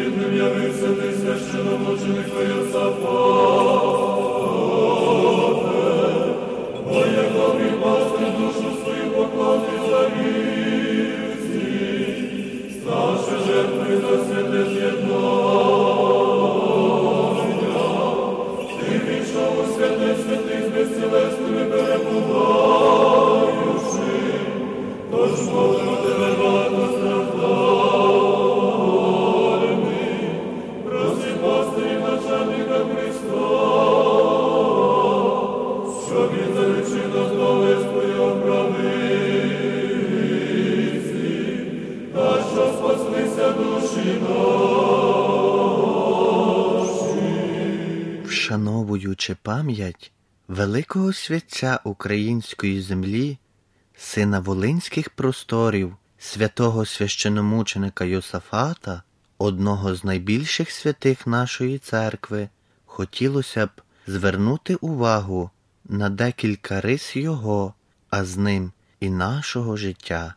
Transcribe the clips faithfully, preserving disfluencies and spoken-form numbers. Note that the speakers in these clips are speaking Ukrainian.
Невидним явився ти священномученику Йосафате, моє добрий пастир, душу свою поклати за вівці, ставши жертвою за святе з'єднання. Ти пішов у святе святих з безцілесними перебуваючи, тож молимо тебе багатостраждальний, проси пастирів начальника Христа, щоб він залишив нас благовіствою правиці, та що спаслися душі наші. Вшановуючи пам'ять великого святця української землі, сина волинських просторів, святого священомученика Йосафата, одного з найбільших святих нашої церкви, хотілося б звернути увагу на декілька рис його, а з ним і нашого життя.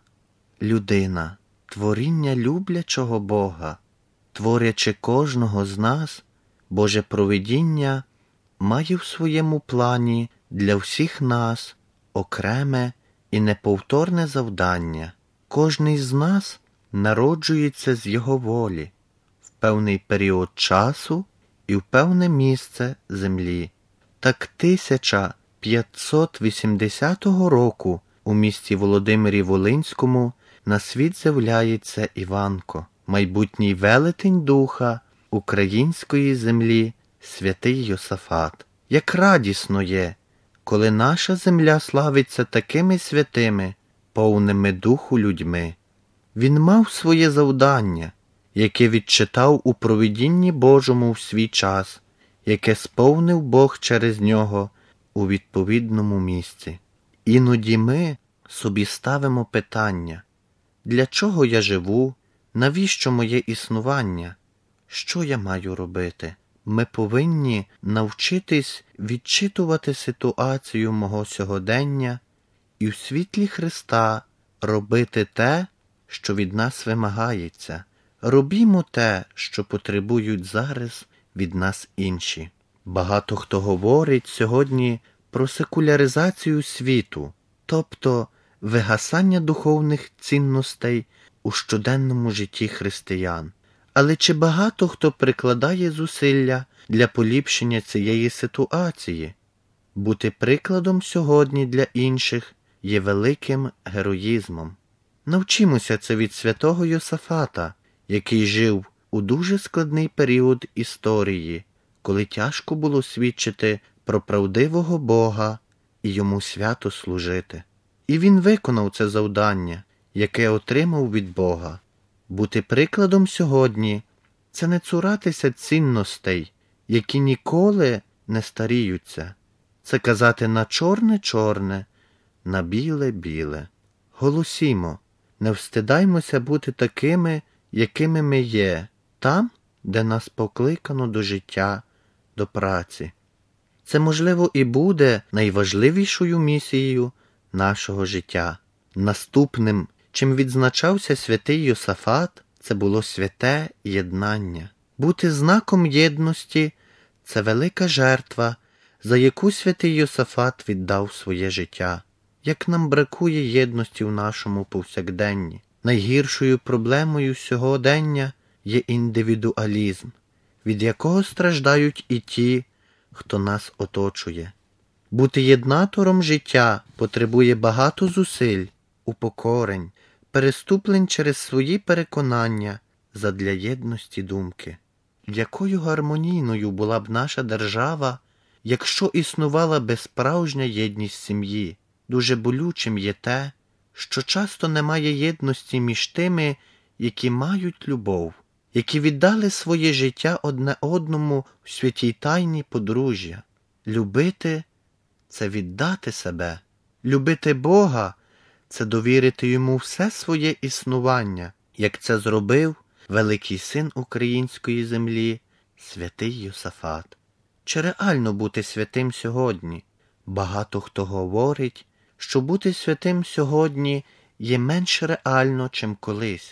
Людина – творіння люблячого Бога. Творячи кожного з нас, Боже провидіння має в своєму плані для всіх нас окреме і неповторне завдання. Кожний з нас народжується з Його волі в певний період часу і в певне місце землі. Так тисяча п'ятсот вісімдесятого року у місті Володимирі Волинському на світ з'являється Іванко, майбутній велетень духа української землі, святий Йосафат. Як радісно є, коли наша земля славиться такими святими, повними духу людьми. Він мав своє завдання, яке відчитав у провидінні Божому в свій час, яке сповнив Бог через нього у відповідному місці. Іноді ми собі ставимо питання: для чого я живу, навіщо моє існування, що я маю робити? Ми повинні навчитись відчитувати ситуацію мого сьогодення і в світлі Христа робити те, що від нас вимагається. Робімо те, що потребують зараз від нас інші. Багато хто говорить сьогодні про секуляризацію світу, тобто вигасання духовних цінностей у щоденному житті християн. Але чи багато хто прикладає зусилля для поліпшення цієї ситуації? Бути прикладом сьогодні для інших є великим героїзмом. Навчимося це від святого Йосафата, який жив у дуже складний період історії, коли тяжко було свідчити про правдивого Бога і йому свято служити. І він виконав це завдання, яке отримав від Бога. Бути прикладом сьогодні – це не цуратися цінностей, які ніколи не старіються. Це казати на чорне-чорне, на біле-біле. Голосімо, не встидаймося бути такими, якими ми є, там, де нас покликано до життя, до праці. Це, можливо, і буде найважливішою місією нашого життя. Наступним, чим відзначався святий Йосафат, це було святе єднання. Бути знаком єдності – це велика жертва, за яку святий Йосафат віддав своє життя. Як нам бракує єдності в нашому повсякденні. Найгіршою проблемою сьогодення є індивідуалізм, від якого страждають і ті, хто нас оточує. Бути єднатором життя потребує багато зусиль, упокорень, переступлень через свої переконання задля єдності думки. Якою гармонійною була б наша держава, якщо існувала би справжня єдність сім'ї? Дуже болючим є те, що часто немає єдності між тими, які мають любов, які віддали своє життя одне одному в святій тайні подружжя. Любити – це віддати себе. Любити Бога – це довірити Йому все своє існування, як це зробив великий син української землі, святий Йосафат. Чи реально бути святим сьогодні? Багато хто говорить, що бути святим сьогодні є менш реально, чим колись.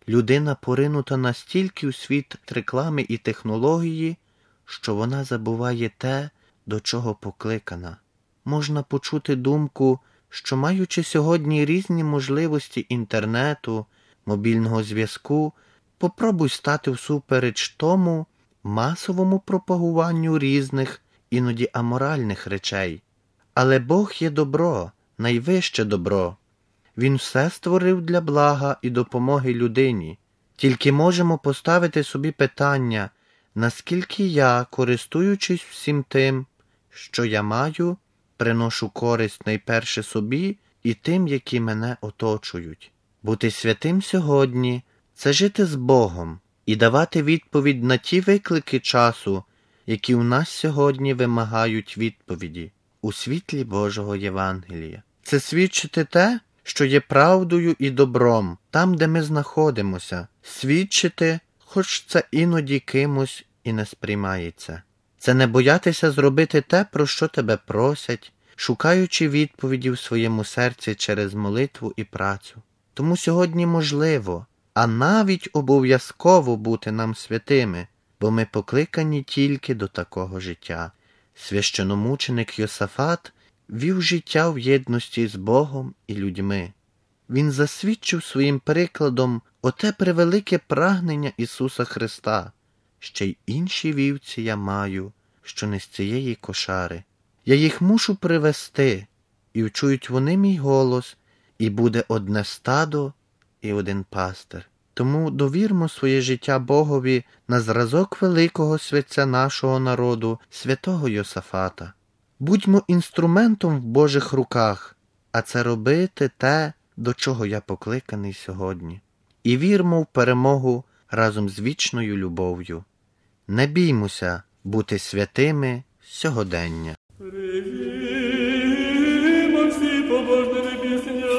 Людина поринута настільки у світ реклами і технології, що вона забуває те, до чого покликана. Можна почути думку, що маючи сьогодні різні можливості інтернету, мобільного зв'язку, попробуй стати всупереч тому масовому пропагуванню різних, іноді аморальних речей. Але Бог є добро, найвище добро. Він все створив для блага і допомоги людині. Тільки можемо поставити собі питання, наскільки я, користуючись всім тим, що я маю, приношу користь найперше собі і тим, які мене оточують. Бути святим сьогодні – це жити з Богом і давати відповідь на ті виклики часу, які у нас сьогодні вимагають відповіді у світлі Божого Євангелія. Це свідчити те, що є правдою і добром, там, де ми знаходимося. Свідчити, хоч це іноді кимось і не сприймається. Це не боятися зробити те, про що тебе просять, шукаючи відповіді в своєму серці через молитву і працю. Тому сьогодні можливо, а навіть обов'язково бути нам святими, бо ми покликані тільки до такого життя. Священомученик Йосафат вів життя в єдності з Богом і людьми. Він засвідчив своїм прикладом оте превелике прагнення Ісуса Христа. Ще й інші вівці я маю, що не з цієї кошари. Я їх мушу привести, і вчують вони мій голос, і буде одне стадо і один пастир. Тому довірмо своє життя Богові на зразок великого святця нашого народу, святого Йосафата. Будьмо інструментом в Божих руках, а це робити те, до чого я покликаний сьогодні. І вірмо в перемогу разом з вічною любов'ю. Не біймося бути святими сьогодення. Привімо всі побожними пісня,